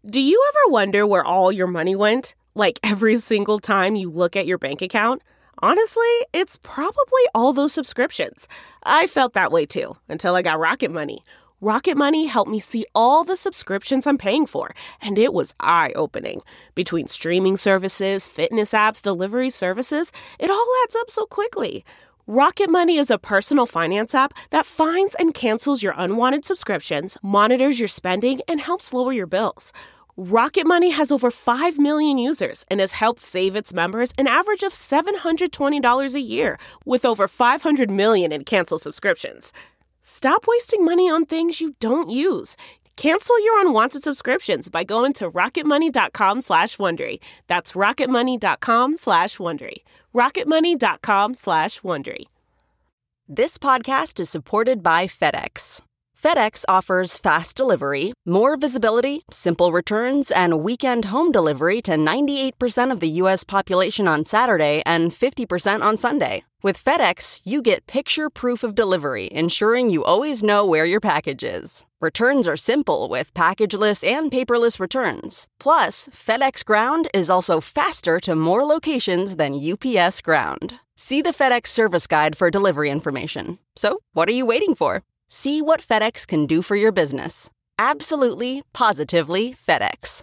Do you ever wonder where all your money went? Like every single time you look at your bank account? Honestly, it's probably all those subscriptions. I felt that way too, until I got Rocket Money. Rocket Money helped me see all the subscriptions I'm paying for, and it was eye-opening. Between streaming services, fitness apps, delivery services, it all adds up so quickly. Rocket Money is a personal finance app that finds and cancels your unwanted subscriptions, monitors your spending, and helps lower your bills. Rocket Money has over 5 million users and has helped save its members an average of $720 a year, with over 500 million in canceled subscriptions. Stop wasting money on things you don't use. Cancel your unwanted subscriptions by going to rocketmoney.com/Wondery. That's rocketmoney.com/Wondery. rocketmoney.com/Wondery. This podcast is supported by FedEx. FedEx offers fast delivery, more visibility, simple returns, and weekend home delivery to 98% of the U.S. population on Saturday and 50% on Sunday. With FedEx, you get picture proof of delivery, ensuring you always know where your package is. Returns are simple with packageless and paperless returns. Plus, FedEx Ground is also faster to more locations than UPS Ground. See the FedEx service guide for delivery information. So, what are you waiting for? See what FedEx can do for your business. Absolutely, positively FedEx.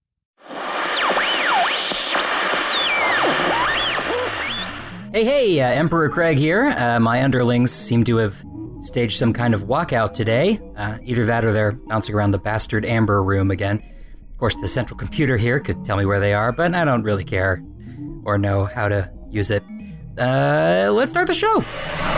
Hey, Emperor Craig here. My underlings seem to have staged some kind of walkout today. Either that or they're bouncing around the bastard Amber room again. Of course, the central computer here could tell me where they are, but I don't really care or know how to use it. Let's start the show.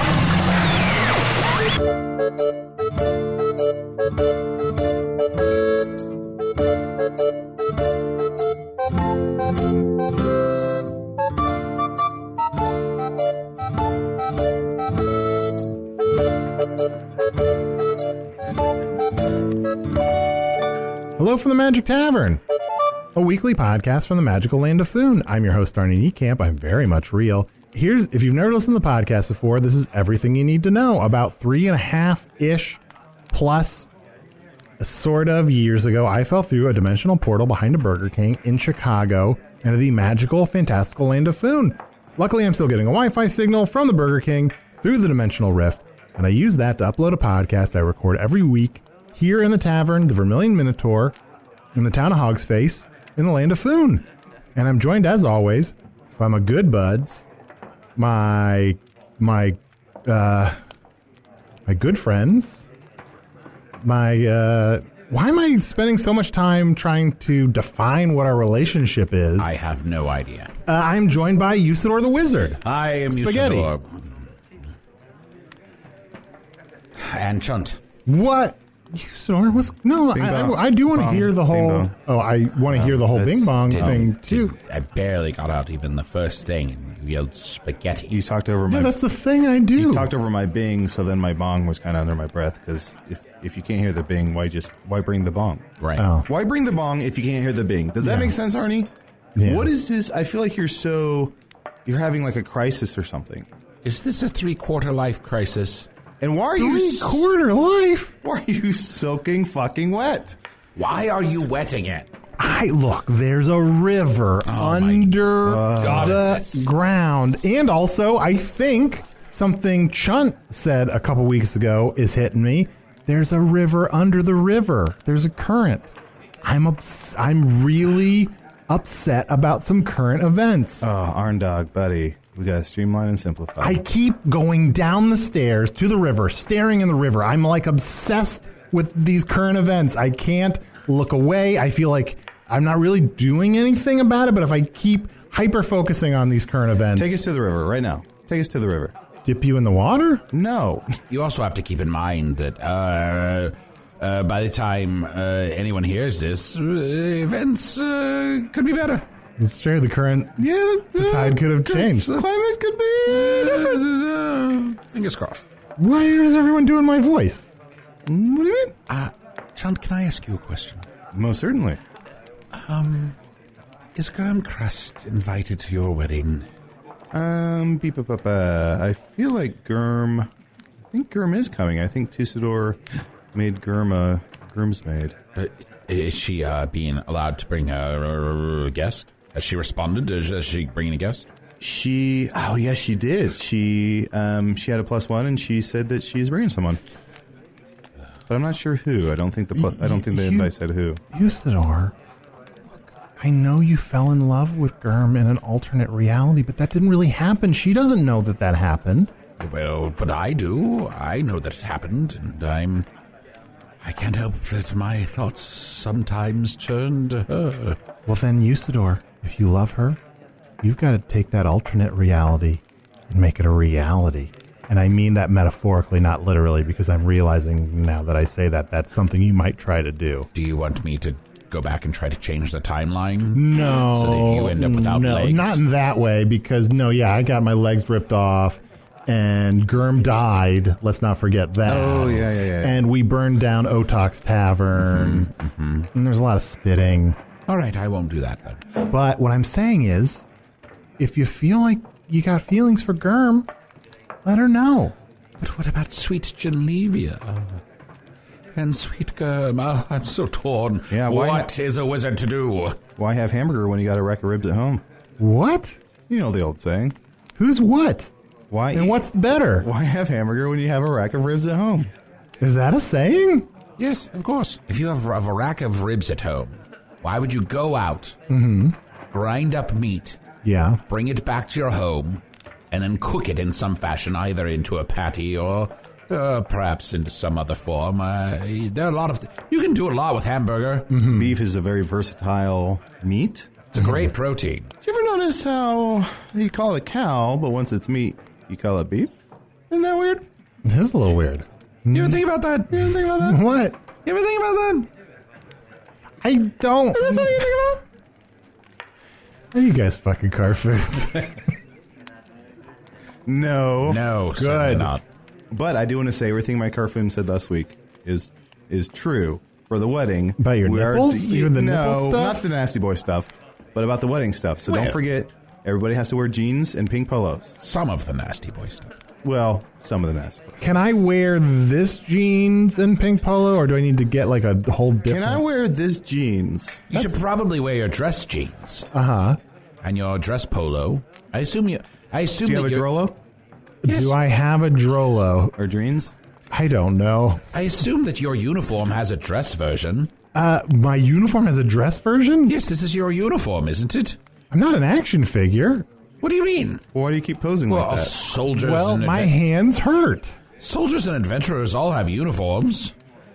Hello from the Magic Tavern, a weekly podcast from the magical land of Foon. I'm your host, Arnie Niekamp. I'm very much real. If you've never listened to the podcast before, this is everything you need to know. About 3.5-ish plus sort of years ago, I fell through a dimensional portal behind a Burger King in Chicago into the magical, fantastical land of Foon. Luckily, I'm still getting a Wi-Fi signal from the Burger King through the dimensional rift, and I use that to upload a podcast I record every week here in the tavern, the Vermilion Minotaur, in the town of Hogsface, in the land of Foon. And I'm joined, as always, by my good buds, my good friends, why am I spending so much time trying to define what our relationship is? I have no idea. I'm joined by Usador the Wizard. I am Spaghetti. Usador. And Chunt. What? Usador? I do want to hear the whole... Oh, I want to hear the whole Bing Bong thing, too. I barely got out even the first thing, and you yelled spaghetti. You talked over my... Yeah, that's the thing I do. You talked over my Bing, so then my bong was kind of under my breath, because if you can't hear the Bing, why bring the bong? Right. Oh. Why bring the bong if you can't hear the Bing? Does that make sense, Arnie? Yeah. What is this? I feel like you're having like a crisis or something. Is this a 3/4 life crisis? And why are you... 3/4 life? Why are you soaking fucking wet? Why are you wetting it? Look, there's a river under the ground. And also, I think something Chunt said a couple weeks ago is hitting me. There's a river under the river. There's a current. I'm really upset about some current events. Oh, Arndog, buddy. We gotta streamline and simplify. I keep going down the stairs to the river, staring in the river. I'm like obsessed with these current events. I can't look away. I feel like I'm not really doing anything about it, but if I keep hyper-focusing on these current events... Take us to the river right now. Take us to the river. Dip you in the water? No. You also have to keep in mind that by the time anyone hears this, events could be better. It's true. The current... Yeah, the tide could have changed. The climate could be different. Fingers crossed. Why is everyone doing my voice? What do you mean? John, can I ask you a question? Most certainly. Is Gurmcrest invited to your wedding? I feel like Gurm... I think Gurm is coming. I think Tusador made Gurm a groomsmaid. Is she being allowed to bring a guest? Has she responded? Is she bringing a guest? Yes, she did. She had a +1, and she said that she's bringing someone. But I'm not sure who. I don't think the invite said who. Usador, look, I know you fell in love with Germ in an alternate reality, but that didn't really happen. She doesn't know that happened. Well, but I do. I know that it happened, and I can't help that my thoughts sometimes turn to her. Well then, Usador, if you love her, you've got to take that alternate reality and make it a reality. And I mean that metaphorically, not literally, because I'm realizing now that I say that that's something you might try to do. Do you want me to go back and try to change the timeline? No. So that you end up without legs? Not in that way, because, I got my legs ripped off, and Germ died. Let's not forget that. Oh, yeah. And we burned down Otok's Tavern, and there's a lot of spitting. All right, I won't do that then. But what I'm saying is, if you feel like you got feelings for Germ, let her know. But what about sweet Genlevia? And sweet Germ? Oh, I'm so torn. Yeah, what is a wizard to do? Why have hamburger when you got a rack of ribs at home? What? You know the old saying. Who's what? Why? And what's better? Why have hamburger when you have a rack of ribs at home? Is that a saying? Yes, of course. If you have a rack of ribs at home, why would you go out, grind up meat, bring it back to your home, and then cook it in some fashion, either into a patty or perhaps into some other form? There are a lot of... you can do a lot with hamburger. Beef is a very versatile meat. It's a great protein. Did you ever notice how you call it cow, but once it's meat, you call it beef? Isn't that weird? It is a little weird. You ever think about that? What? You ever think about that? I don't. Is that something you think about? Are you guys fucking car food? No. Good. Not. But I do want to say everything Mike Carfin said last week is true for the wedding. About your nipples? Even the nipple No, stuff? not the nasty boy stuff, but about the wedding stuff. So Where? don't forget, everybody has to wear jeans and pink polos. Some of the nasty boy stuff. Well, some of the nasty boys. Can I wear this jeans and pink polo, or do I need to get like a whole different... Can I wear this jeans? You should probably wear your dress jeans. And your dress polo. I assume Do you have a Drolo? Yes. Do I have a Drolo? Or jeans? I don't know. I assume that your uniform has a dress version. My uniform has a dress version? Yes, this is your uniform, isn't it? I'm not an action figure. What do you mean? Well, why do you keep posing like that? Soldiers. Well, and my hands hurt. soldiers and adventurers all have uniforms.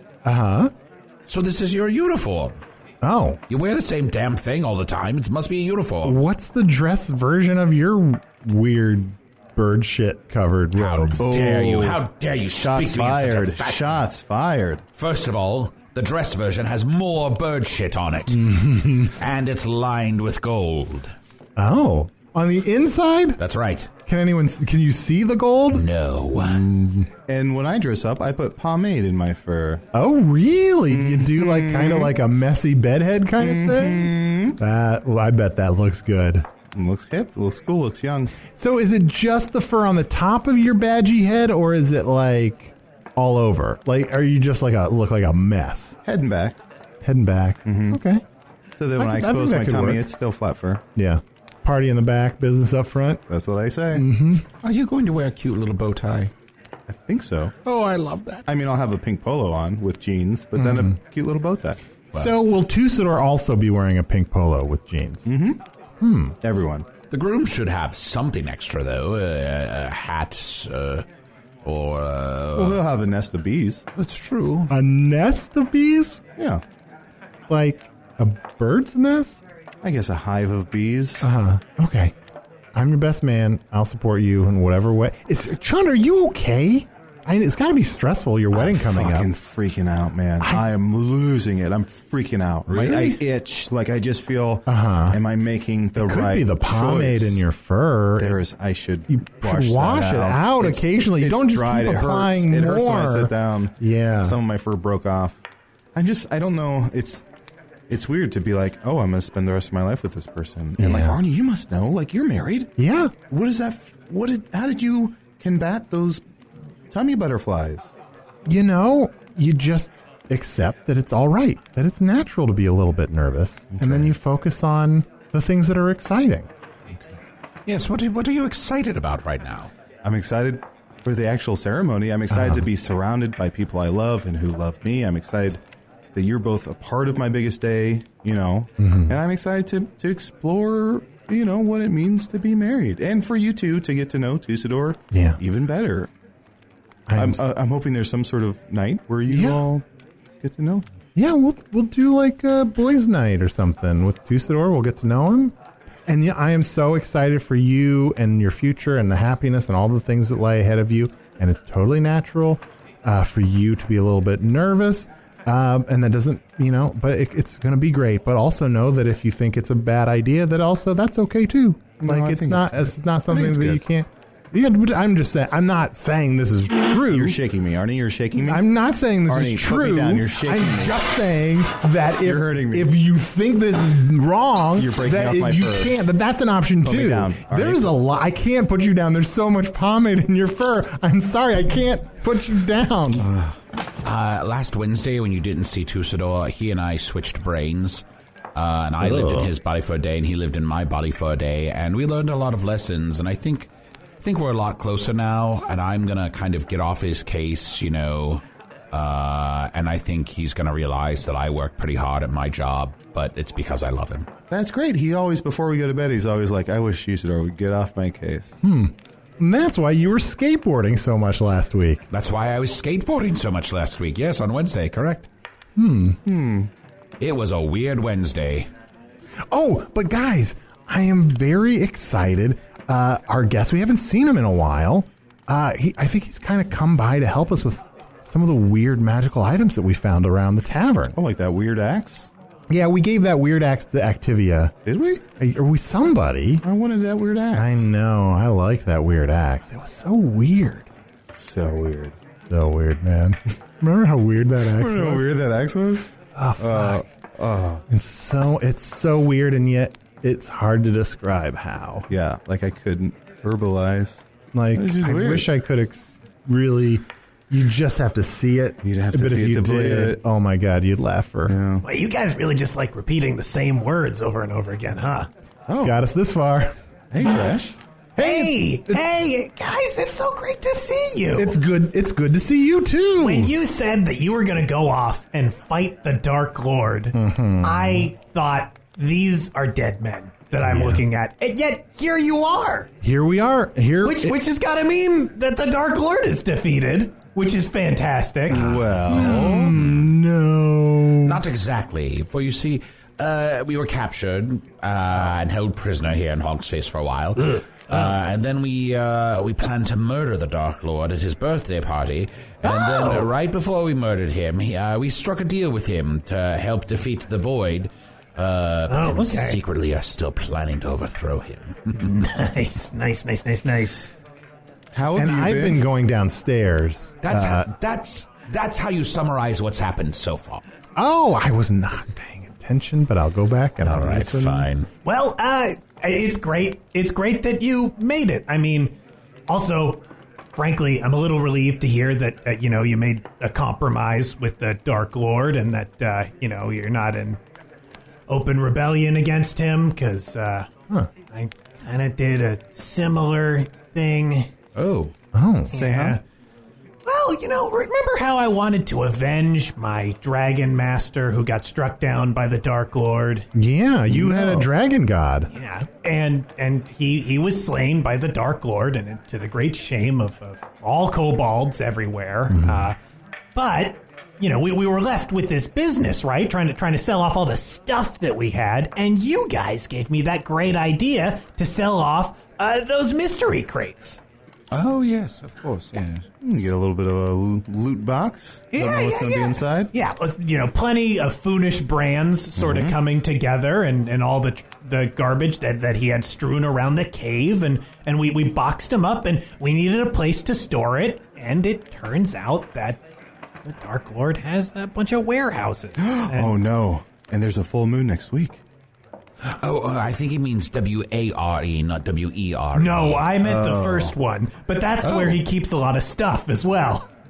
So this is your uniform. Oh. You wear the same damn thing all the time. It must be a uniform. What's the dress version of your weird bird shit covered robes? How dare you? How dare you Shots speak to me in fired. such a fashion? Shots fired. First of all, the dress version has more bird shit on it. And it's lined with gold. Oh. On the inside? That's right. Can you see the gold? No. And when I dress up, I put pomade in my fur. Oh, really? Do you do like kind of like a messy bedhead kind of thing? Well, I bet that looks good. Looks hip, looks cool, looks young. So is it just the fur on the top of your badgy head, or is it like all over? Like, are you just like look like a mess? Head and back. Head and back. Okay. So that when I think expose that my could tummy, work. it's still flat fur. Yeah. Party in the back, business up front. That's what I say. Are you going to wear a cute little bow tie? I think so. Oh, I love that. I mean, I'll have a pink polo on with jeans, but then a cute little bow tie. So will Tusador also be wearing a pink polo with jeans? Everyone. The groom should have something extra, though. A hat, or... Well, he'll have a nest of bees. That's true. A nest of bees? Yeah. Like a bird's nest? I guess a hive of bees. Okay. I'm your best man. I'll support you in whatever way. Sean, are you okay? It's got to be stressful, your wedding coming up. I'm fucking freaking out, man. I am losing it. I'm freaking out. Really? I itch. Like, I just feel, am I making the Could right be the pomade choice? in your fur. I should You wash that it out It's- occasionally. You it's don't just dried. keep It hurts. applying It hurts when I more. sit down. Yeah. Some of my fur broke off. I don't know. It's weird to be like, oh, I'm going to spend the rest of my life with this person. And like, Yeah. Arnie, you must know. Like, you're married. Yeah. What is that? How did you combat those tummy butterflies? You just accept that it's all right, that it's natural to be a little bit nervous, and then you focus on the things that are exciting. Yes, what are you excited about right now? I'm excited for the actual ceremony. I'm excited to be surrounded by people I love and who love me. I'm excited that you're both a part of my biggest day, and I'm excited to explore, what it means to be married, and for you two to get to know Tussador even better. I'm hoping there's some sort of night where you all get to know. Yeah, we'll do like a boys' night or something with Tussador. We'll get to know him. And I am so excited for you and your future and the happiness and all the things that lie ahead of you. And it's totally natural for you to be a little bit nervous. And that doesn't, but it's going to be great. But also know that if you think it's a bad idea, that's okay too. It's not something that you can't. Yeah, but I'm just saying. I'm not saying this is true. You're shaking me, Arnie. You're shaking me. I'm not saying this Arnie, is true. Put me down. You're shaking me. I'm just saying that You're hurting me. if you think this is wrong, you're breaking that off my you fur. can't. That's an option Put me too. down, There's a lot. I can't put you down. There's so much pomade in your fur. I'm sorry. I can't put you down. Last Wednesday, when you didn't see Tussador, he and I switched brains. And I lived in his body for a day, and he lived in my body for a day, and we learned a lot of lessons. And I think we're a lot closer now, and I'm gonna kind of get off his case, and I think he's gonna realize that I work pretty hard at my job, but it's because I love him. That's great. He always, before we go to bed, he's always like, I wish Tussador would get off my case. And that's why you were skateboarding so much last week. That's why I was skateboarding so much last week. Yes, on Wednesday, correct? It was a weird Wednesday. Oh, but guys, I am very excited. Our guest, we haven't seen him in a while. I think he's kind of come by to help us with some of the weird magical items that we found around the tavern. Oh, like that weird axe? Yeah, we gave that weird axe to Activia. Did we? Are we somebody? I wanted that weird axe. I know. I like that weird axe. It was so weird. So weird. So weird, man. Remember how weird that axe was? Remember how weird that axe was? Oh, fuck. It's so weird, and yet it's hard to describe how. Yeah, like I couldn't verbalize. Like, I weird. wish I could really... You just have to see it. You'd have to see it to believe it. Oh my God, you'd laugh for. Yeah. Well, you guys really just like repeating the same words over and over again, huh? It's got us this far. Hey, Trash. Hey, guys, it's so great to see you. It's good to see you too. When you said that you were going to go off and fight the Dark Lord, I thought these are dead men that I'm looking at. And yet, here you are. Here we are. Which has got to mean that the Dark Lord is defeated, which is fantastic. Well, no. Not exactly, for you see, we were captured and held prisoner here in Hog's Face for a while. And then we planned to murder the Dark Lord at his birthday party. And then right before we murdered him, we struck a deal with him to help defeat the Void. But then secretly are still planning to overthrow him. Nice. How have And you I've been going downstairs. That's how you summarize what's happened so far. Oh, I was not paying attention, but I'll go back and I'll listen. Fine. Well, it's great. It's great that you made it. I mean, also, frankly, I'm a little relieved to hear that, you made a compromise with the Dark Lord and that, you're not in open rebellion against him, because I kind of did a similar thing. Oh, say how? Well, remember how I wanted to avenge my dragon master who got struck down by the Dark Lord? Yeah, you had a dragon god. Yeah, and he was slain by the Dark Lord, and to the great shame of all kobolds everywhere. But we were left with this business, right? Trying to sell off all the stuff that we had, and you guys gave me that great idea to sell off those mystery crates. Oh, yes, of course. Yeah. You get a little bit of a loot box. Don't know what's going to be inside. Yeah, plenty of Foonish brands sort of coming together and all the garbage that he had strewn around the cave. And we boxed them up, and we needed a place to store it. And it turns out that the Dark Lord has a bunch of warehouses. Oh, no. And there's a full moon next week. Oh, I think he means W-A-R-E, not W-E-R. No, I meant the first one, but that's where he keeps a lot of stuff as well.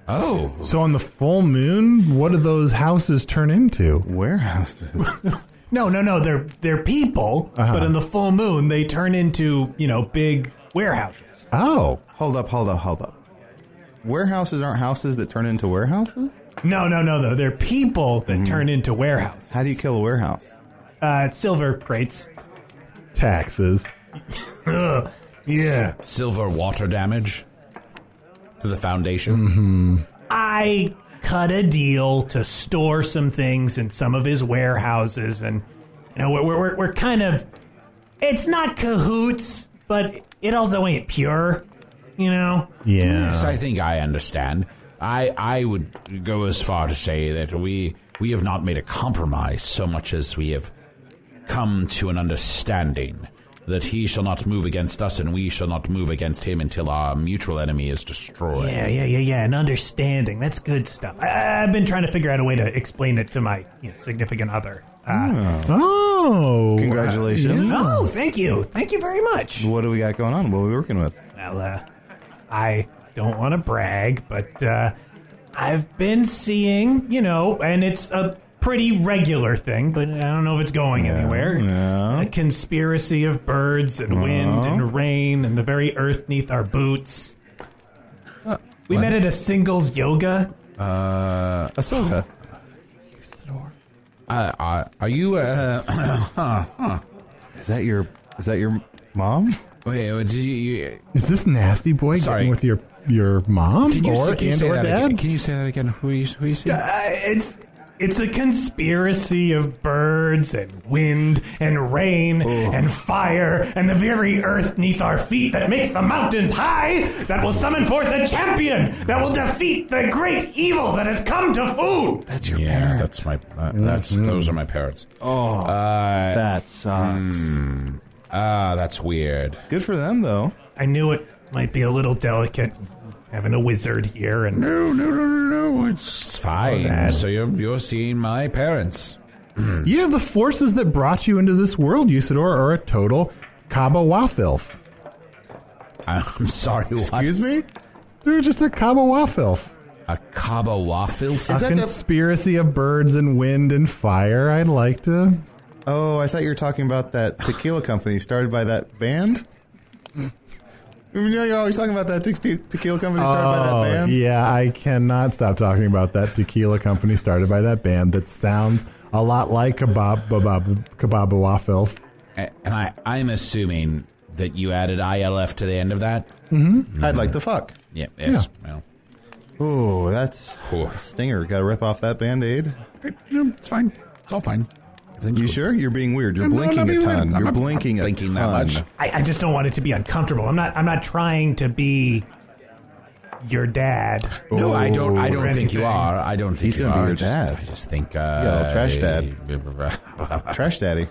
Oh. So on the full moon, what do those houses turn into? Warehouses. No. They're people, but in the full moon, they turn into, big warehouses. Oh. Hold up. Warehouses aren't houses that turn into warehouses? No. They're people that turn into warehouses. How do you kill a warehouse? Silver crates. Taxes. Yeah. Silver water damage to the foundation. I cut a deal to store some things in some of his warehouses, and we're kind of, it's not cahoots, but it also ain't pure, Yeah. Yes, I think I understand. I would go as far to say that we have not made a compromise so much as we have come to an understanding that he shall not move against us and we shall not move against him until our mutual enemy is destroyed. Yeah. An understanding. That's good stuff. I've been trying to figure out a way to explain it to my significant other. Congratulations. Oh, thank you. Thank you very much. What do we got going on? What are we working with? Well, I don't want to brag, but I've been seeing, and it's a pretty regular thing, but I don't know if it's going anywhere. Yeah. A conspiracy of birds and wind and rain and the very earth neath our boots. We met at a singles yoga. Ahsoka. Are you Is that your mom? Wait, did you Is this nasty boy Sorry. getting with your mom Can you or say that dad? again? Can you say that again? Who you see? It's a conspiracy of birds and wind and rain and fire and the very earth neath our feet that makes the mountains high, that will summon forth a champion that will defeat the great evil that has come to food. That's your Yeah, parents. that's my. Those are my parents. Oh, that sucks. That's weird. Good for them, though. I knew it might be a little delicate having a wizard here, and No, it's fine. So you're seeing my parents. Yeah, the forces that brought you into this world, Usador, are a total Kabawafilf. I'm sorry. What? Excuse me? They're just a Kabawafilf. A Kabawafil? A conspiracy of birds and wind and fire. I'd like to. Oh, I thought you were talking about that tequila company started by that band. You're always talking about that tequila company started by that band. Yeah, I cannot stop talking about that tequila company started by that band that sounds a lot like Kabawafilf. And I'm assuming that you added ILF to the end of that? Mm-hmm. I'd like to fuck. Yeah. Yes. Yeah. Well. Oh, that's stinger. Got to rip off that Band-Aid. It's fine. It's all fine. You sure? You're being weird. You're blinking a ton. You're blinking a ton. That much. I just don't want it to be uncomfortable. I'm not trying to be your dad. No, I don't think you are. I don't think he's you gonna are. be your dad. I just think trash dad. Trash daddy.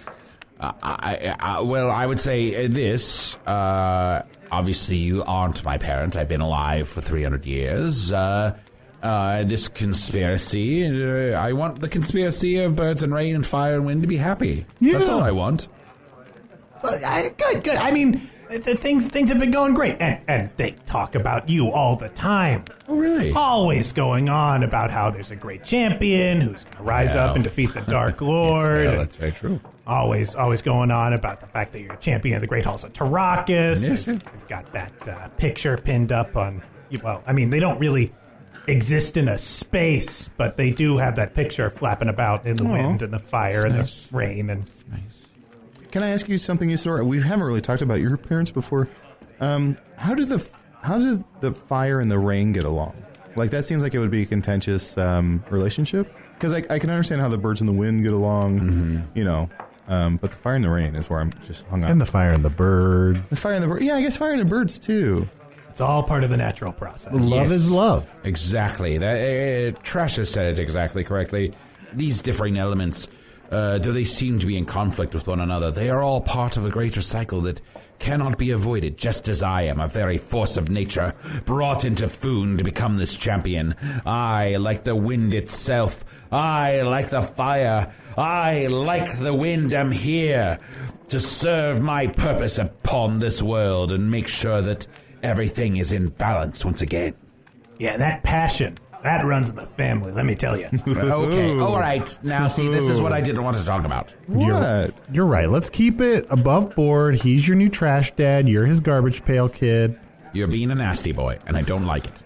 Well, I would say this. Obviously, you aren't my parent. I've been alive for 300 years. This conspiracy, I want the conspiracy of birds and rain and fire and wind to be happy. Yeah. That's all I want. Good. I mean, things have been going great, and they talk about you all the time. Oh, really? Always going on about how there's a great champion who's going to rise up and defeat the Dark Lord. Yes, that's very true. Always going on about the fact that you're a champion of the Great Halls of Tarakas. Yes, They've got that picture pinned up on. Well, I mean, they don't really exist in a space, but they do have that picture flapping about in the wind and the fire and the rain. And Nice. Can I ask you something, Usador? We haven't really talked about your parents before. How did the fire and the rain get along? Like, that seems like it would be a contentious relationship. Because I can understand how the birds and the wind get along, but the fire and the rain is where I'm just hung up. And the fire and the birds. The fire and the birds. Yeah, I guess fire and the birds, too. it's all part of the natural process. Love is love. Exactly. Trash has said it exactly correctly. These differing elements, though they seem to be in conflict with one another, they are all part of a greater cycle that cannot be avoided, just as I am a very force of nature, brought into Foon to become this champion. I, like the wind itself, I, like the fire, I, like the wind, am here to serve my purpose upon this world and make sure that everything is in balance once again. Yeah, that passion, that runs in the family, let me tell you. Okay, all right. Now, see, this is what I didn't want to talk about. You're right. Let's keep it above board. He's your new trash dad. You're his garbage pail kid. You're being a nasty boy, and I don't like it.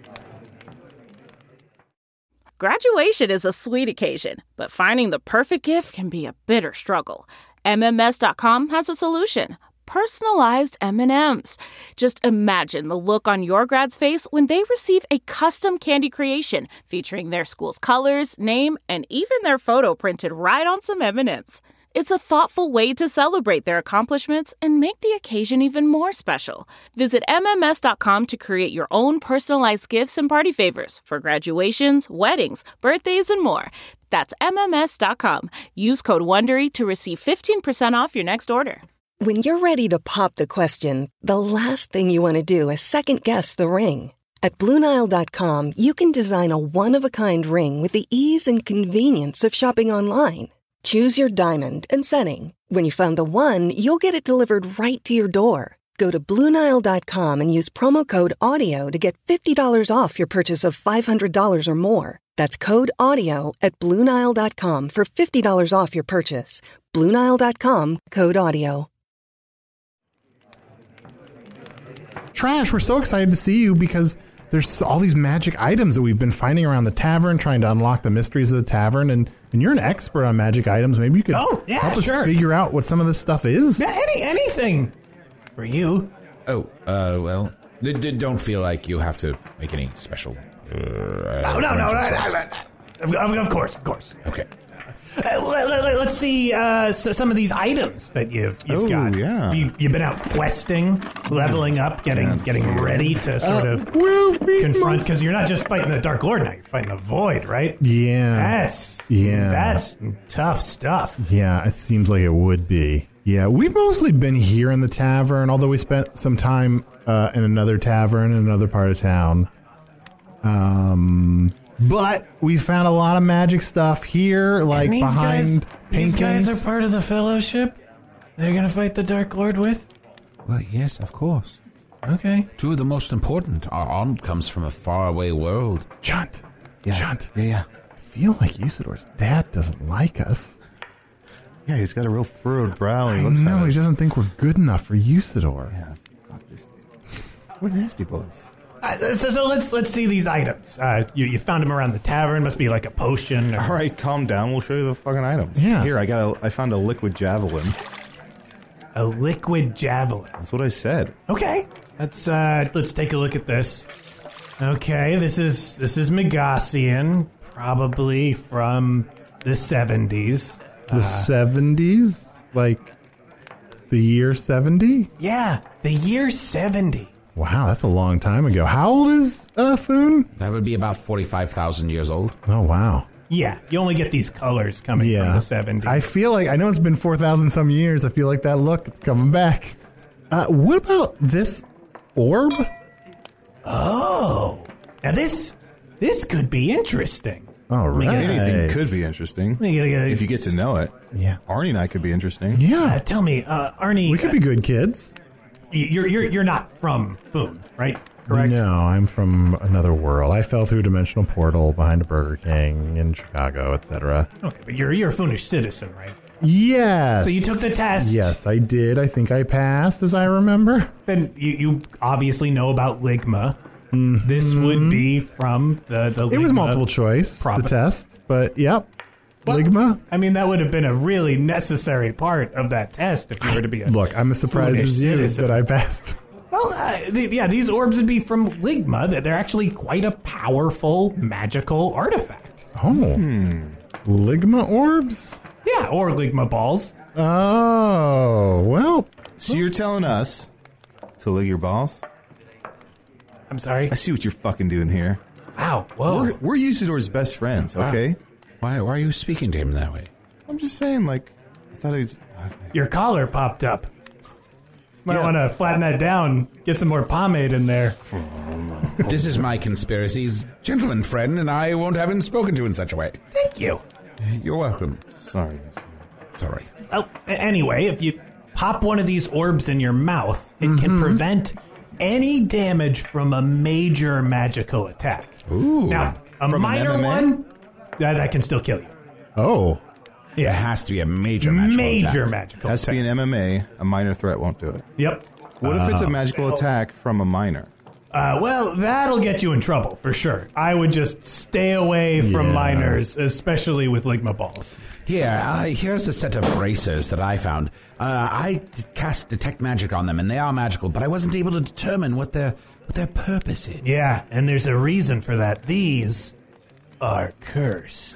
Graduation is a sweet occasion, but finding the perfect gift can be a bitter struggle. MMS.com has a solution. Personalized M&Ms. Just imagine the look on your grad's face when they receive a custom candy creation featuring their school's colors, name, and even their photo printed right on some M&Ms. It's a thoughtful way to celebrate their accomplishments and make the occasion even more special. Visit MMS.com to create your own personalized gifts and party favors for graduations, weddings, birthdays, and more. That's MMS.com. Use code WONDERY to receive 15% off your next order. When you're ready to pop the question, the last thing you want to do is second-guess the ring. At BlueNile.com, you can design a one-of-a-kind ring with the ease and convenience of shopping online. Choose your diamond and setting. When you find the one, you'll get it delivered right to your door. Go to BlueNile.com and use promo code AUDIO to get $50 off your purchase of $500 or more. That's code AUDIO at BlueNile.com for $50 off your purchase. BlueNile.com, code AUDIO. Trash, we're so excited to see you because there's all these magic items that we've been finding around the tavern, trying to unlock the mysteries of the tavern, and you're an expert on magic items. Maybe you could help us figure out what some of this stuff is. Yeah, anything for you. Oh, well, don't feel like you have to make any special... No. Of course. Okay. Let's see some of these items that you've got. Yeah. You've been out questing, leveling up, getting ready to sort of confront, because you're not just fighting the Dark Lord now, you're fighting the Void, right? Yeah. That's tough stuff. Yeah, it seems like it would be. Yeah, we've mostly been here in the tavern, although we spent some time in another tavern in another part of town. But we found a lot of magic stuff here, like behind Pinkins. These guys are part of the Fellowship? They're going to fight the Dark Lord with? Well, yes, of course. Okay. Two of the most important. Our aunt comes from a faraway world. Chunt. Yeah. Chunt. Yeah. I feel like Usador's dad doesn't like us. Yeah, he's got a real furrowed brow. I know, he doesn't think we're good enough for Usador. Yeah, fuck this dude. We're nasty boys. So let's see these items. You found them around the tavern. Must be like a potion. All right, calm down. We'll show you the fucking items. Yeah. Here, I found a liquid javelin. A liquid javelin. That's what I said. Okay. Let's take a look at this. Okay, this is Megassian, probably from the 70s. The 70s? Like the year 70? Yeah, the year 70. Wow, that's a long time ago. How old is Foon? That would be about 45,000 years old. Oh, wow. Yeah, you only get these colors coming from the 70s. I feel like, I know it's been 4,000 some years. I feel like that look, it's coming back. What about this orb? Oh, now this could be interesting. All right. Anything could be interesting if you get to know it. Yeah. Arnie and I could be interesting. Yeah. Tell me, Arnie. We could be good kids. You're not from Foon, right? Correct? No, I'm from another world. I fell through a dimensional portal behind a Burger King in Chicago, etc. Okay, but you're a Foonish citizen, right? Yes. So you took the test? Yes, I did. I think I passed, as I remember. Then you obviously know about Ligma. Mm-hmm. This would be from the Ligma. It was multiple choice, the test, but yep. Well, Ligma? I mean, that would have been a really necessary part of that test if you were to be a Look, I'm as surprised as you that I passed. Well, these orbs would be from Ligma. That they're actually quite a powerful magical artifact. Oh. Ligma orbs? Yeah, or Ligma balls. Oh, well. So you're telling us to lig your balls? I'm sorry? I see what you're fucking doing here. Wow, whoa. We're Usador's best friends, okay? Why are you speaking to him that way? I'm just saying, like, I thought he'd... Your collar popped up. Might want to flatten that down, get some more pomade in there. This is my conspiracy's gentleman friend, and I won't have him spoken to in such a way. Thank you. You're welcome. Sorry. It's all right. Well, anyway, if you pop one of these orbs in your mouth, it can prevent any damage from a major magical attack. Ooh. Now, a minor one, that can still kill you. Oh. Yeah. It has to be a major magical attack. Magical Has to be an MMA. A minor threat won't do it. Yep. What if it's a magical attack from a minor? Well, that'll get you in trouble, for sure. I would just stay away from minors, especially with Ligma balls. Here's a set of bracers that I found. I cast Detect Magic on them, and they are magical, but I wasn't able to determine what their purpose is. Yeah, and there's a reason for that. These are cursed.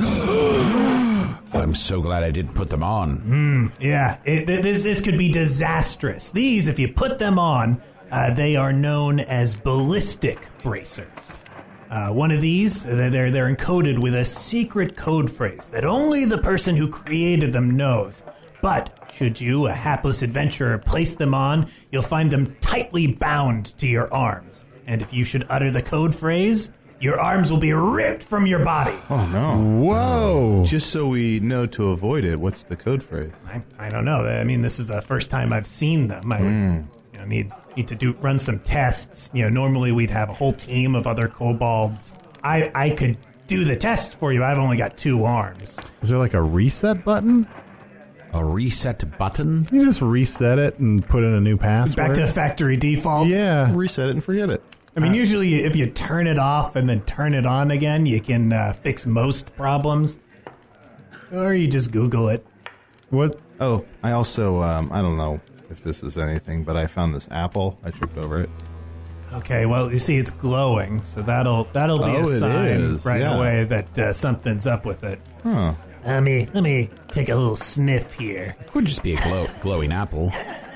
I'm so glad I didn't put them on. This could be disastrous. These, if you put them on, they are known as ballistic bracers. One of these, they're encoded with a secret code phrase that only the person who created them knows. But should you, a hapless adventurer, place them on, you'll find them tightly bound to your arms. And if you should utter the code phrase, your arms will be ripped from your body. Oh, no. Whoa. Just so we know to avoid it, what's the code phrase? I don't know. I mean, this is the first time I've seen them. I would need to run some tests. Normally we'd have a whole team of other kobolds. I could do the test for you. I've only got 2 arms. Is there like a reset button? A reset button? You just reset it and put in a new password. Back to factory defaults. Yeah. Reset it and forget it. I mean, usually if you turn it off and then turn it on again, you can fix most problems. Or you just Google it. What? Oh, I also, I don't know if this is anything, but I found this apple. I tripped over it. Okay, well, you see, it's glowing, so that'll be a sign away that something's up with it. Huh. Let me take a little sniff here. It could just be a glowing apple.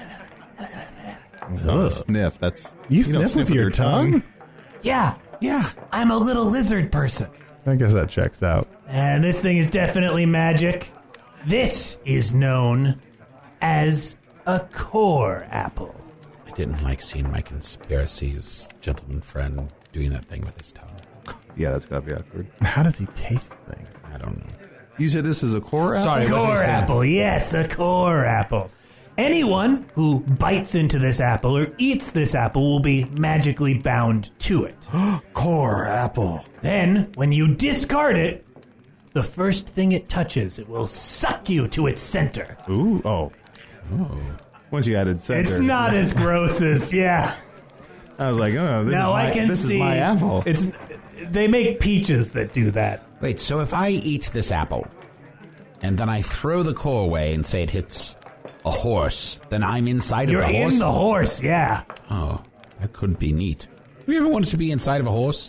It's not a sniff. You sniff with your tongue? Yeah. I'm a little lizard person. I guess that checks out. And this thing is definitely magic. This is known as a core apple. I didn't like seeing my conspiracies gentleman friend doing that thing with his tongue. Yeah, that's gotta be awkward. How does he taste things? I don't know. You said this is a core apple? Sorry, Core apple, yes, a core apple. Anyone who bites into this apple or eats this apple will be magically bound to it. Core apple. Then, when you discard it, the first thing it touches, it will suck you to its center. Ooh, oh. Once you added center. It's not as gross as, yeah. I was like, oh, this is my apple. They make peaches that do that. Wait, so if I eat this apple, and then I throw the core away and say it hits a horse, then I'm inside of the horse? You're in the horse, yeah. Oh, that could be neat. Have you ever wanted to be inside of a horse?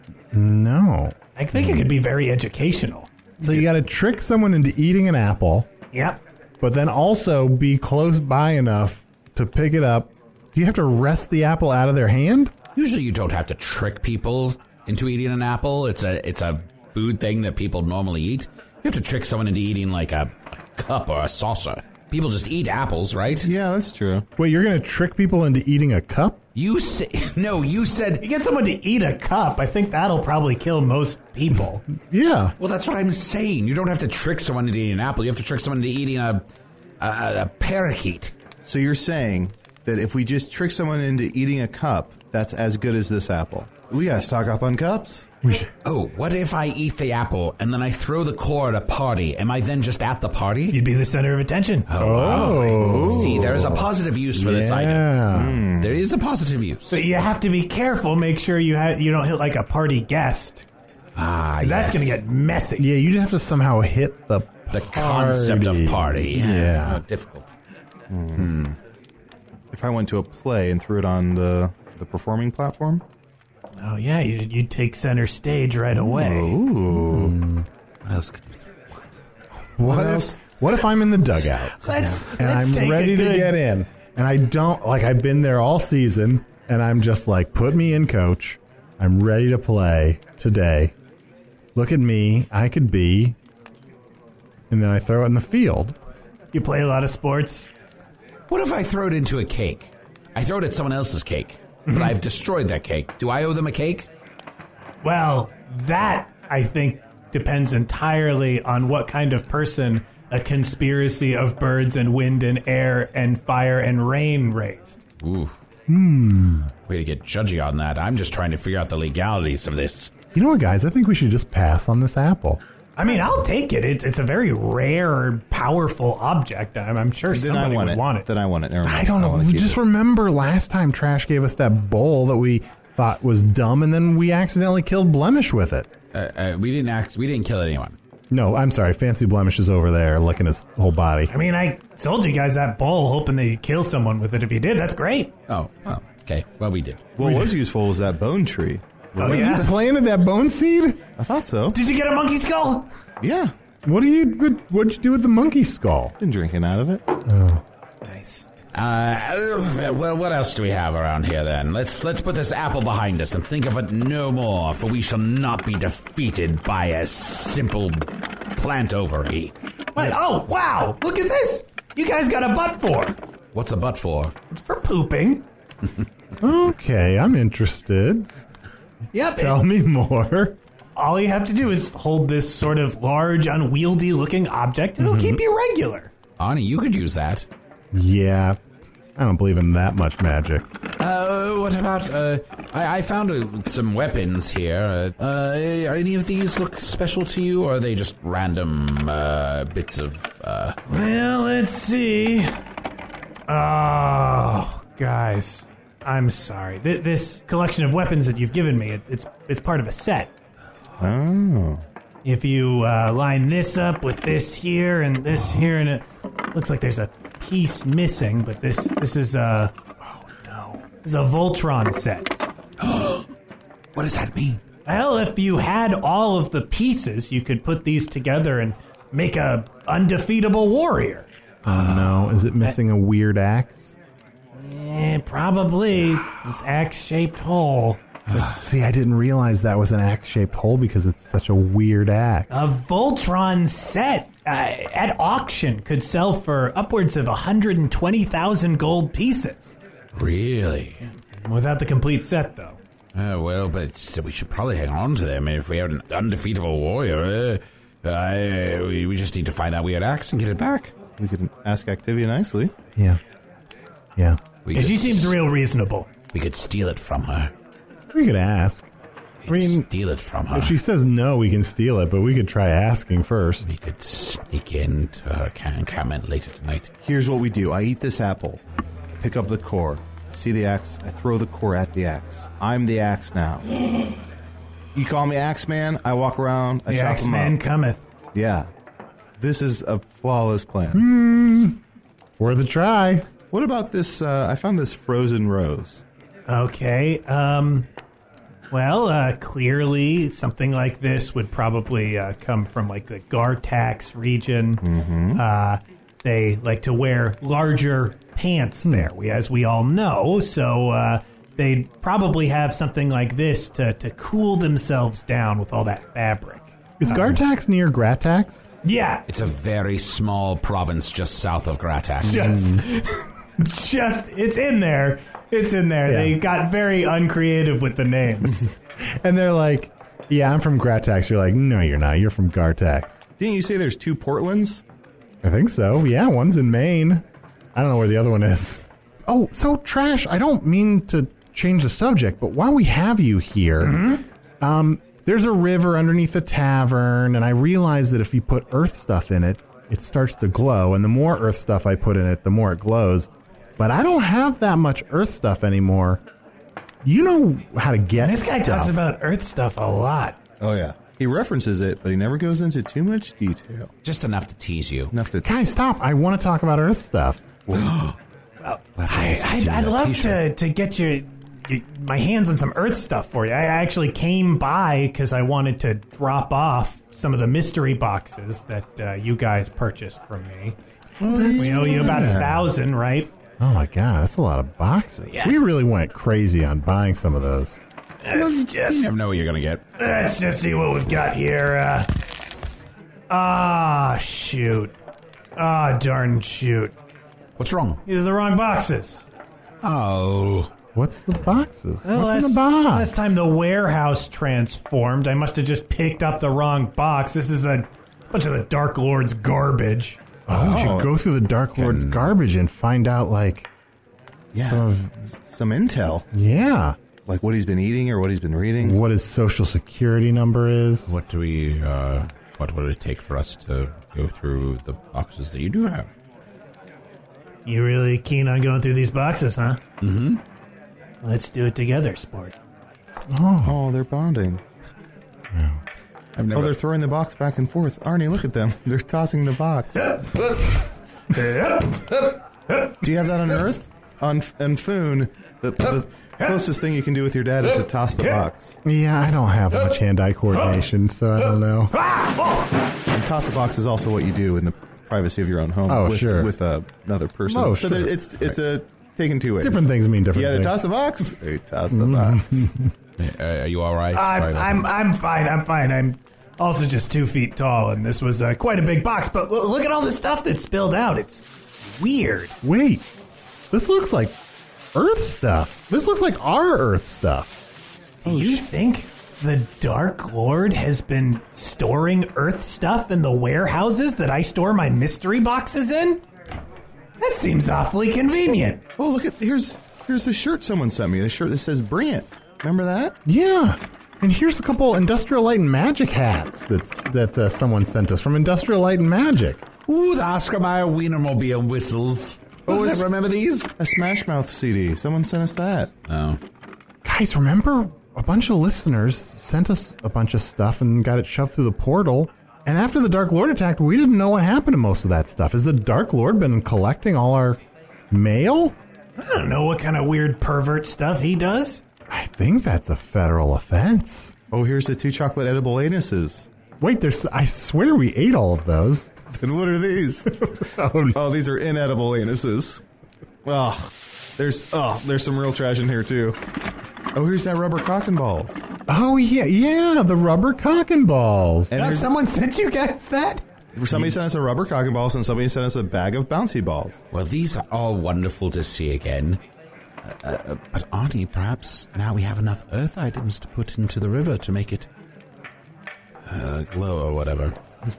No. I think it could be very educational. So you got to trick someone into eating an apple. Yep. But then also be close by enough to pick it up. Do you have to wrest the apple out of their hand? Usually you don't have to trick people into eating an apple. It's a food thing that people normally eat. You have to trick someone into eating like a cup or a saucer. People just eat apples, right? Yeah, that's true. Wait, you're going to trick people into eating a cup? You said... You get someone to eat a cup, I think that'll probably kill most people. Yeah. Well, that's what I'm saying. You don't have to trick someone into eating an apple. You have to trick someone into eating a parakeet. So you're saying that if we just trick someone into eating a cup, that's as good as this apple? We gotta stock up on cups. Oh, what if I eat the apple and then I throw the core at a party? Am I then just at the party? You'd be the center of attention. Oh. See, there's a positive use for this item. There is a positive use. But you have to be careful. Make sure you don't hit like a party guest. Yes. That's going to get messy. Yeah, you just have to somehow hit the concept of party. Yeah. Difficult. If I went to a play and threw it on the performing platform? Oh, yeah, you'd take center stage right away. Ooh. What else could we throw? What if I'm in the dugout and I'm ready to get in and I don't, like, I've been there all season and I'm just like, put me in, coach. I'm ready to play today. Look at me. I could be. And then I throw it in the field. You play a lot of sports? What if I throw it into a cake? I throw it at someone else's cake, but I've destroyed that cake. Do I owe them a cake? Well, that, I think, depends entirely on what kind of person a conspiracy of birds and wind and air and fire and rain raised. Ooh. Way to get judgy on that. I'm just trying to figure out the legalities of this. You know what, guys? I think we should just pass on this apple. I mean, I'll take it. It's a very rare, powerful object. I'm sure somebody would want it. Then I want it. Never mind. I don't know. We just remember last time Trash gave us that bowl that we thought was dumb, and then we accidentally killed Blemish with it. We didn't kill anyone. No, I'm sorry. Fancy Blemish is over there licking his whole body. I mean, I sold you guys that bowl hoping that you'd kill someone with it. If you did, that's great. Oh, well, okay. Well, we did. What was useful was that bone tree. Oh, yeah? You planted that bone seed? I thought so. Did you get a monkey skull? Yeah. What'd you do with the monkey skull? Been drinking out of it. Oh. Nice. Well, what else do we have around here then? Let's put this apple behind us and think of it no more, for we shall not be defeated by a simple plant ovary. What? Oh, wow! Look at this! You guys got a butt for. What's a butt for? It's for pooping. Okay, I'm interested. Yep. Tell me more. All you have to do is hold this sort of large, unwieldy-looking object, and it'll keep you regular. Arnie, you could use that. Yeah, I don't believe in that much magic. What about, I found some weapons here. Are any of these look special to you, or are they just random, bits of, Well, let's see. Oh, guys, I'm sorry. This collection of weapons that you've given me, it's part of a set. Oh. If you line this up with this here and this here, and it looks like there's a piece missing, but this is a... Oh, no. This is a Voltron set. what does that mean? Well, if you had all of the pieces, you could put these together and make a undefeatable warrior. Oh, no. Is it missing a weird axe? Probably. This axe-shaped hole. See, I didn't realize that was an axe-shaped hole because it's such a weird axe. A Voltron set at auction could sell for upwards of 120,000 gold pieces. Really? Without the complete set, though. Well, but we should probably hang on to them. If we have an undefeatable warrior, we just need to find that weird axe and get it back. We could ask Activia nicely. Yeah. She seems real reasonable. We could steal it from her. We could ask. Steal it from her. If she says no, we can steal it, but we could try asking first. We could sneak into her encampment later tonight. Here's what we do. I eat this apple. I pick up the core. I see the axe. I throw the core at the axe. I'm the axe now. You call me Axe Man. I walk around. I The chop Axe them Man up. cometh. Yeah. This is a flawless plan. Worth a try. What about this? I found this frozen rose. Okay, well, clearly something like this would probably come from like the Gartax region. They like to wear larger pants there, as we all know, so they'd probably have something like this to cool themselves down with all that fabric. Is Gartax near Gratax? Yeah. It's a very small province just south of Gratax. Just, it's in there. It's in there. Yeah. They got very uncreative with the names. And they're like, yeah, I'm from Gratax. You're like, no, you're not. You're from Gartax. Didn't you say there's 2 Portlands? I think so. Yeah, one's in Maine. I don't know where the other one is. Oh, so Trash, I don't mean to change the subject, but while we have you here, there's a river underneath the tavern, and I realize that if you put earth stuff in it, it starts to glow, and the more earth stuff I put in it, the more it glows. But I don't have that much earth stuff anymore. You know how to get This guy stuff. talks about earth stuff a lot. Oh, yeah. He references it, but he never goes into too much detail. Just enough to tease you. Enough to... Guys, stop. I want to talk about earth stuff. I'd love to get my hands on some earth stuff for you. I actually came by because I wanted to drop off some of the mystery boxes that you guys purchased from me. We owe you about 1,000, right? Oh my God, that's a lot of boxes. Yeah. We really went crazy on buying some of those. Let's just You never know what you're going to get. let's just see what we've got here. Shoot. Darn shoot. What's wrong? These are the wrong boxes. Oh. What's the boxes? Well, What's in the box? Last time the warehouse transformed, I must have just picked up the wrong box. This is a bunch of the Dark Lord's garbage. Oh, we should go through the Dark Lord's garbage and find out, like, some intel. Yeah. Like what he's been eating or what he's been reading. What his social security number is. What would it take for us to go through the boxes that you do have? You really keen on going through these boxes, huh? Mm-hmm. Let's do it together, sport. Oh, they're bonding. Yeah. They're throwing the box back and forth. Arnie, look at them. They're tossing the box. Do you have that on Earth? On Foon, the closest thing you can do with your dad is to toss the box. Yeah, I don't have much hand-eye coordination, so I don't know. And toss the box is also what you do in the privacy of your own home. Oh, with, sure. With another person. Oh, so sure. it's a taken two ways. Different things mean different things. Yeah, they toss the box. They toss the box. Are you all right? I'm fine. I'm also just 2 feet tall, and this was quite a big box. But look at all the stuff that's spilled out. It's weird. Wait, this looks like Earth stuff. This looks like our Earth stuff. Do you think the Dark Lord has been storing Earth stuff in the warehouses that I store my mystery boxes in? That seems awfully convenient. Oh, look at here's the shirt someone sent me. The shirt that says "Bring it." Remember that? Yeah. And here's a couple Industrial Light and Magic hats that someone sent us from Industrial Light and Magic. Ooh, the Oscar Mayer Wienermobile whistles. Oh, remember these? A Smash Mouth CD. Someone sent us that. Oh. Guys, remember a bunch of listeners sent us a bunch of stuff and got it shoved through the portal. And after the Dark Lord attacked, we didn't know what happened to most of that stuff. Has the Dark Lord been collecting all our mail? I don't know what kind of weird pervert stuff he does. I think that's a federal offense. Oh, here's the 2 chocolate edible anuses. Wait, I swear we ate all of those. Then what are these? These are inedible anuses. There's some real trash in here too. Oh, here's that rubber cock and balls. Oh yeah, the rubber cock and balls. And someone sent you guys that? Somebody sent us a rubber cock and balls, and somebody sent us a bag of bouncy balls. Well, these are all wonderful to see again. But Arnie, perhaps now we have enough Earth items to put into the river to make it glow or whatever.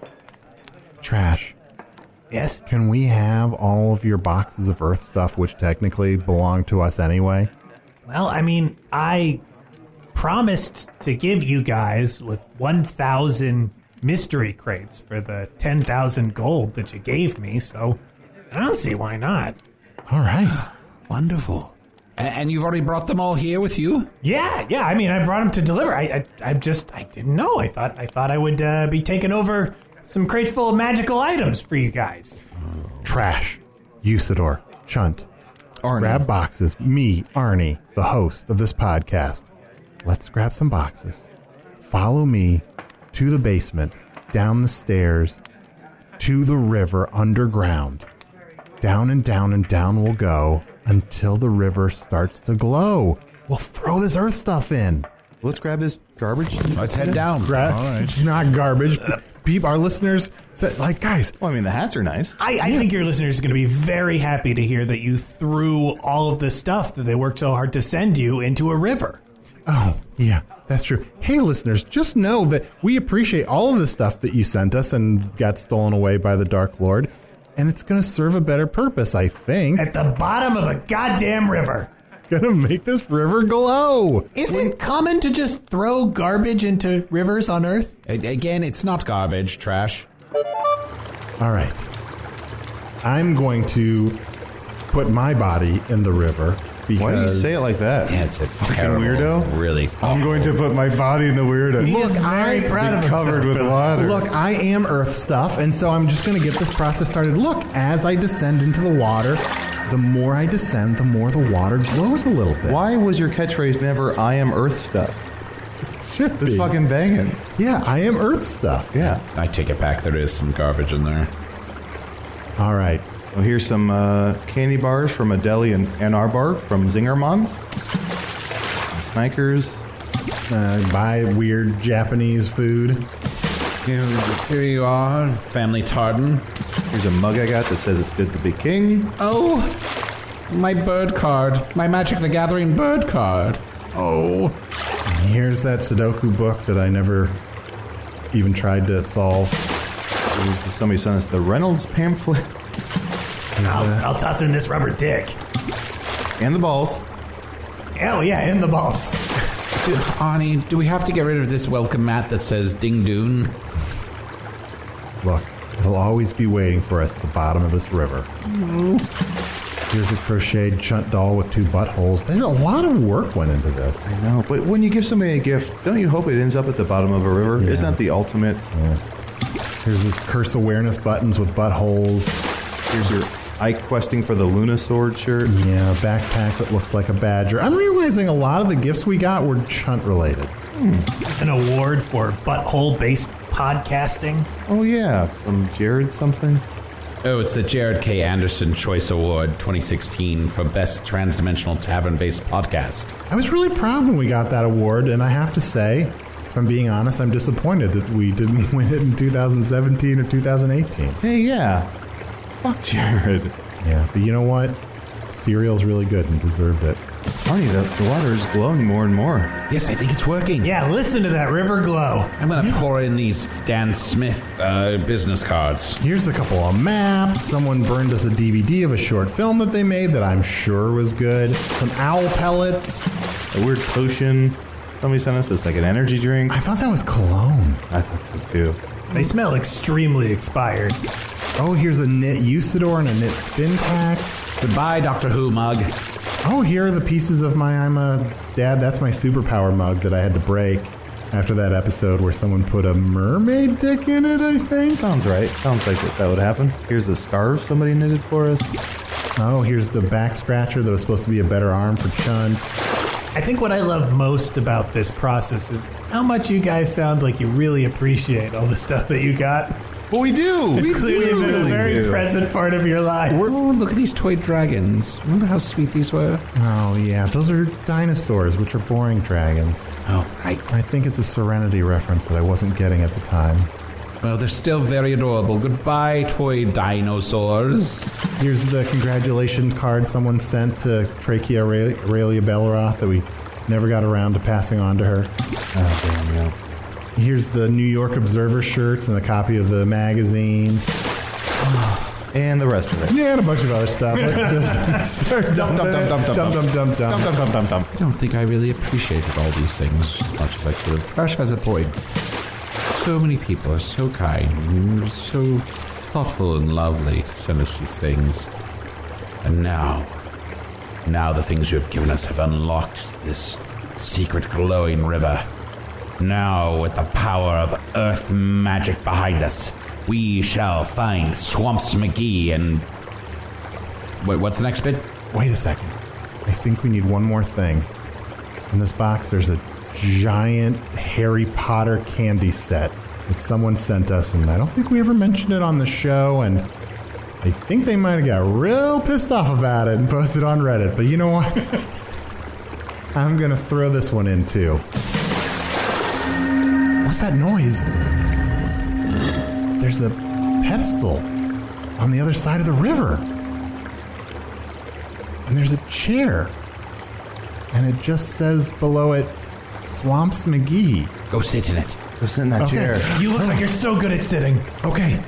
Trash. Yes? Can we have all of your boxes of Earth stuff, which technically belong to us anyway? Well, I mean, I promised to give you guys with 1,000 mystery crates for the 10,000 gold that you gave me, so I don't see why not. All right. Wonderful. And you've already brought them all here with you? Yeah. I mean, I brought them to deliver. I didn't know. I thought I would be taking over some crates full of magical items for you guys. Trash. Usador. Chunt. Arnie. Grab boxes. Me, Arnie, the host of this podcast. Let's grab some boxes. Follow me to the basement, down the stairs, to the river underground. Down and down and down we'll go until the river starts to glow. We'll throw this Earth stuff in. Let's grab this garbage. Let's head down. All right. It's not garbage. Our listeners said, guys. Well, I mean, the hats are nice. I think your listeners are going to be very happy to hear that you threw all of the stuff that they worked so hard to send you into a river. Oh, yeah, that's true. Hey, listeners, just know that we appreciate all of the stuff that you sent us and got stolen away by the Dark Lord. And it's going to serve a better purpose, I think. At the bottom of a goddamn river. It's going to make this river glow. Is it common to just throw garbage into rivers on Earth? Again, it's not garbage, trash. All right. I'm going to put my body in the river. Because why do you say it like that? Yeah, it's fucking terrible. Weirdo. Really. I'm going to put my body in the weirdo. Look, I'm proud of covered with water. Look, I am Earth stuff, and so I'm just going to get this process started. Look, as I descend into the water, the more I descend, the more the water glows a little bit. Why was your catchphrase never "I am Earth stuff"? Should This be. fucking banging. Yeah, I am Earth stuff. Yeah. I take it back. There is some garbage in there. All right. Well, here's some candy bars from a deli in Ann Arbor from Zingerman's. Some Snickers. Buy weird Japanese food. Here you are, family tartan. Here's a mug I got that says it's good to be king. Oh, my bird card. My Magic the Gathering bird card. Oh. And here's that Sudoku book that I never even tried to solve. Somebody sent us the Reynolds pamphlet. I'll toss in this rubber dick. And the balls. Hell yeah, and the balls. Arnie, do we have to get rid of this welcome mat that says Ding Doon? Look, it'll always be waiting for us at the bottom of this river. Here's a crocheted chunt doll with 2 buttholes. There's a lot of work went into this. I know, but when you give somebody a gift, don't you hope it ends up at the bottom of a river? Yeah. Isn't that the ultimate? Yeah. Here's this curse awareness buttons with buttholes. Here's your Ike questing for the Luna Sword shirt. Yeah, a backpack that looks like a badger. I'm realizing a lot of the gifts we got were chunt related. There's an award for butthole-based podcasting. Oh, yeah. From Jared something. Oh, it's the Jared K. Anderson Choice Award 2016 for Best Transdimensional Tavern-Based Podcast. I was really proud when we got that award, and I have to say, if I'm being honest, I'm disappointed that we didn't win it in 2017 or 2018. Hey, yeah. Fuck Jared. Yeah, but you know what? Cereal's really good and deserved it. Arnie, the water is glowing more and more. Yes, I think it's working. Yeah, listen to that river glow. I'm going to pour in these Dan Smith business cards. Here's a couple of maps. Someone burned us a DVD of a short film that they made that I'm sure was good. Some owl pellets. A weird potion. Somebody sent us this, like an energy drink. I thought that was cologne. I thought so, too. They smell extremely expired. Oh, here's a knit Usador and a knit Spintax. Goodbye, Doctor Who mug. Oh, here are the pieces of my I'm a Dad, That's My Superpower mug that I had to break after that episode where someone put a mermaid dick in it, I think. Sounds right. Sounds like that would happen. Here's the scarf somebody knitted for us. Oh, here's the back scratcher that was supposed to be a better arm for Chun. I think what I love most about this process is how much you guys sound like you really appreciate all the stuff that you got. Well, we do. It's clearly been a very present part of your lives. Oh, look at these toy dragons. Remember how sweet these were? Oh, yeah. Those are dinosaurs, which are boring dragons. Oh, right. I think it's a Serenity reference that I wasn't getting at the time. Well, they're still very adorable. Goodbye, toy dinosaurs. Here's the congratulations card someone sent to Trachea Aurelia Belleroth that we never got around to passing on to her. Oh, damn, yeah. Here's the New York Observer shirts and a copy of the magazine. And the rest of it. Yeah, and a bunch of other stuff. Let's just start dumping it. Dump. I don't think I really appreciated all these things as much as I could have. Trash has a point. So many people are so kind and so thoughtful and lovely to send us these things. And now the things you have given us have unlocked this secret glowing river. Now, with the power of earth magic behind us, we shall find Swamps McGee and... Wait, what's the next bit? Wait a second. I think we need one more thing. In this box, there's a giant Harry Potter candy set that someone sent us, and I don't think we ever mentioned it on the show, and I think they might have got real pissed off about it and posted on Reddit, but you know what? I'm gonna throw this one in too. What's that noise? There's a pedestal on the other side of the river. And there's a chair. And it just says below it, Swamps McGee. Go sit in it. Go sit in that chair. You look like you're so good at sitting. Okay.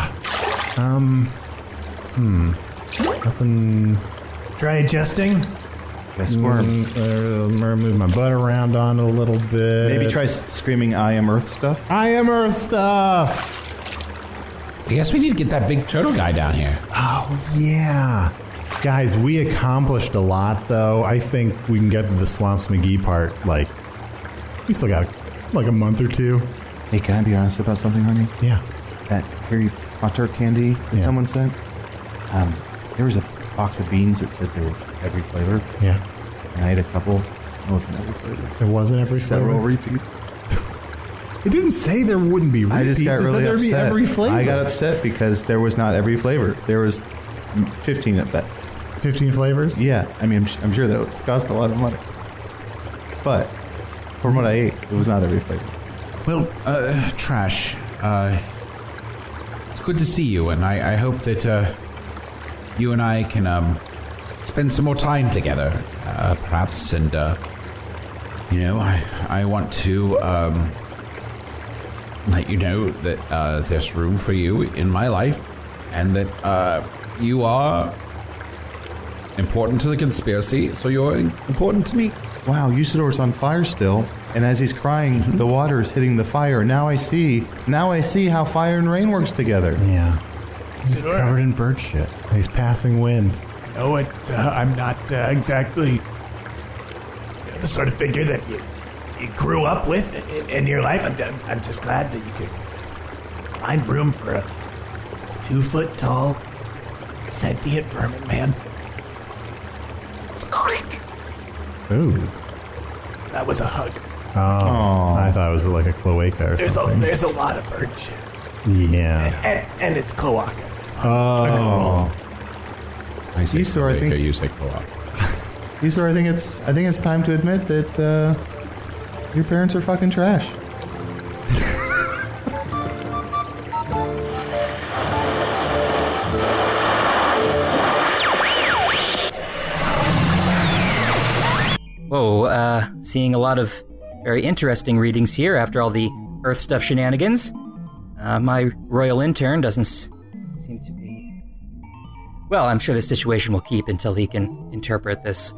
Nothing. Try adjusting. Squirm. Move my butt around on it a little bit. Maybe try screaming I am Earth stuff. I am Earth stuff. I guess we need to get that big turtle guy down here. Oh, yeah. Guys, we accomplished a lot, though. I think we can get to the Swamps McGee part, we still got, a month or two. Hey, can I be honest about something, Arnie? Yeah. That Harry Potter candy that someone sent, there was a box of beans that said there was every flavor. Yeah. And I ate a couple. It wasn't every flavor. It wasn't every Several flavor? repeats. It didn't say there wouldn't be repeats. I just got It really said there'd upset. be every flavor. I got upset because there was not every flavor. There was 15 at best. 15 flavors? Yeah, I mean, I'm sure that would cost a lot of money. But from what I ate, it was not every flavor. Well, Trash, it's good to see you, and I hope that you and I can spend some more time together, perhaps, and, I want to let you know that there's room for you in my life, and that you are important to the conspiracy, so you're important to me. Wow, Usador's on fire still, and as he's crying, the water is hitting the fire. Now I see how fire and rain works together. Yeah. He's covered in bird shit. He's passing wind. No, I'm not exactly the sort of figure that you grew up with in your life. I'm just glad that you could find room for a 2-foot-tall, sentient vermin man. Squeak! Ooh. That was a hug. Oh, I thought it was like a cloaca or something. There's a lot of bird shit. Yeah. And it's cloaca. Oh. I say Esau, I think you say cloaca. Esau, I think it's time to admit that your parents are fucking trash. Whoa, seeing a lot of very interesting readings here after all the Earth stuff shenanigans. My royal intern doesn't seem to be... Well, I'm sure the situation will keep until he can interpret this.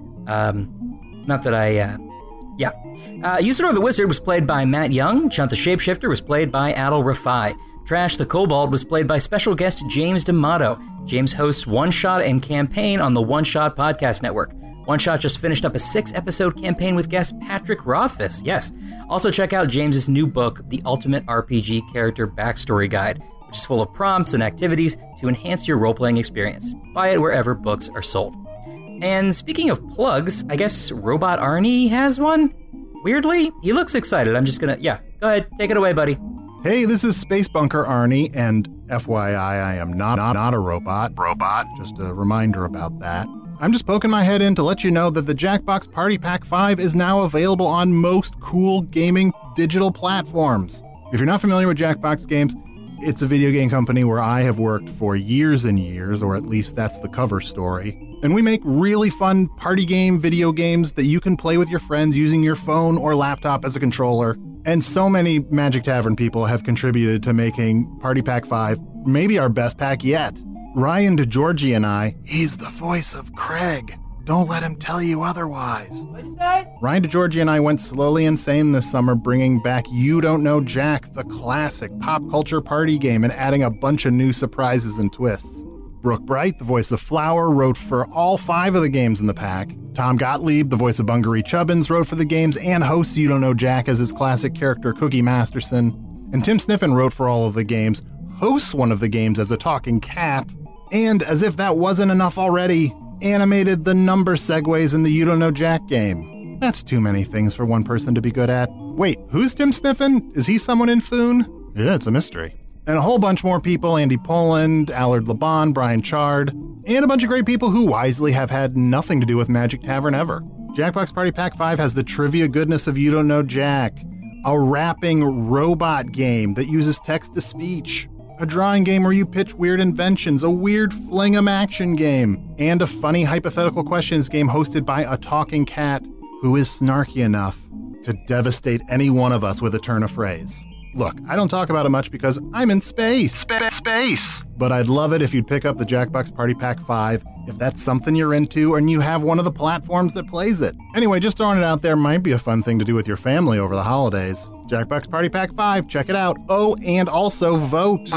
Not that I... Yeah. Usador the Wizard was played by Matt Young. Chunt the Shapeshifter was played by Adil Rafai. Trash the Kobold was played by special guest James D'Amato. James hosts One Shot and Campaign on the One Shot Podcast Network. One Shot just finished up a 6-episode campaign with guest Patrick Rothfuss. Yes. Also check out James's new book, The Ultimate RPG Character Backstory Guide, which is full of prompts and activities to enhance your role-playing experience. Buy it wherever books are sold. And speaking of plugs, I guess Robot Arnie has one? Weirdly, he looks excited. I'm just gonna... Yeah, go ahead. Take it away, buddy. Hey, this is Space Bunker Arnie, and FYI, I am not a robot. Just a reminder about that. I'm just poking my head in to let you know that the Jackbox Party Pack 5 is now available on most cool gaming digital platforms. If you're not familiar with Jackbox Games, it's a video game company where I have worked for years and years, or at least that's the cover story. And we make really fun party game video games that you can play with your friends using your phone or laptop as a controller. And so many Magic Tavern people have contributed to making Party Pack 5 maybe our best pack yet. Ryan DeGiorgi and I, he's the voice of Craig. Don't let him tell you otherwise. What'd you say? Ryan DeGiorgi and I went slowly insane this summer, bringing back You Don't Know Jack, the classic pop culture party game, and adding a bunch of new surprises and twists. Brooke Bright, the voice of Flower, wrote for all 5 of the games in the pack. Tom Gottlieb, the voice of Bungaree Chubbins, wrote for the games and hosts You Don't Know Jack as his classic character Cookie Masterson. And Tim Sniffen wrote for all of the games, hosts one of the games as a talking cat, and, as if that wasn't enough already, animated the number segues in the You Don't Know Jack game. That's too many things for one person to be good at. Wait, who's Tim Sniffen? Is he someone in Foon? Yeah, it's a mystery. And a whole bunch more people, Andy Poland, Allard Laban, Brian Chard, and a bunch of great people who wisely have had nothing to do with Magic Tavern ever. Jackbox Party Pack 5 has the trivia goodness of You Don't Know Jack, a rapping robot game that uses text-to-speech, a drawing game where you pitch weird inventions, a weird fling-em action game, and a funny hypothetical questions game hosted by a talking cat who is snarky enough to devastate any one of us with a turn of phrase. Look, I don't talk about it much because I'm in space. Space! But I'd love it if you'd pick up the Jackbox Party Pack 5 if that's something you're into and you have one of the platforms that plays it. Anyway, just throwing it out there might be a fun thing to do with your family over the holidays. Jackbox Party Pack 5, check it out. Oh, and also vote.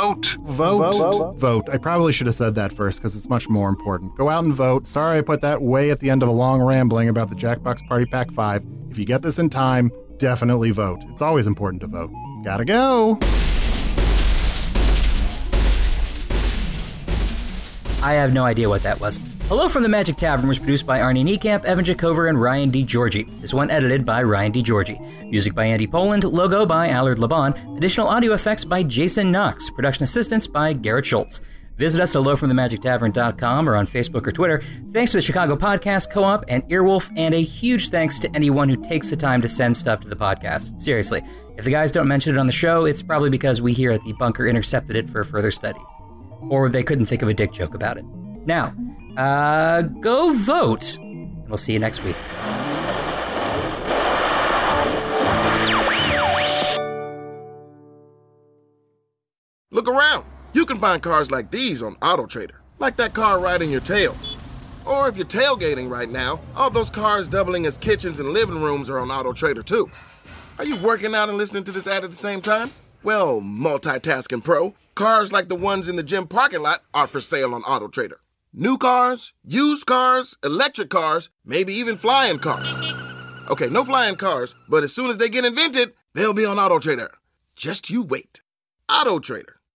Vote. I probably should have said that first because it's much more important. Go out and vote. Sorry I put that way at the end of a long rambling about the Jackbox Party Pack 5. If you get this in time, definitely vote. It's always important to vote. Gotta go. I have no idea what that was. Hello from the Magic Tavern was produced by Arnie Niekamp, Evan Jacover, and Ryan DeGiorgi. This one edited by Ryan DeGiorgi. Music by Andy Poland, logo by Allard Laban, additional audio effects by Jason Knox, production assistance by Garrett Schultz. Visit us at hellofromthemagictavern.com or on Facebook or Twitter. Thanks to the Chicago Podcast Co-op and Earwolf, and a huge thanks to anyone who takes the time to send stuff to the podcast. Seriously, if the guys don't mention it on the show, it's probably because we here at the Bunker intercepted it for further study. Or they couldn't think of a dick joke about it. Now, go vote, and we'll see you next week. Look around. You can find cars like these on AutoTrader, like that car riding your tail. Or if you're tailgating right now, all those cars doubling as kitchens and living rooms are on AutoTrader too. Are you working out and listening to this ad at the same time? Well, multitasking pro, cars like the ones in the gym parking lot are for sale on AutoTrader. New cars, used cars, electric cars, maybe even flying cars. Okay, no flying cars, but as soon as they get invented, they'll be on AutoTrader. Just you wait. AutoTrader.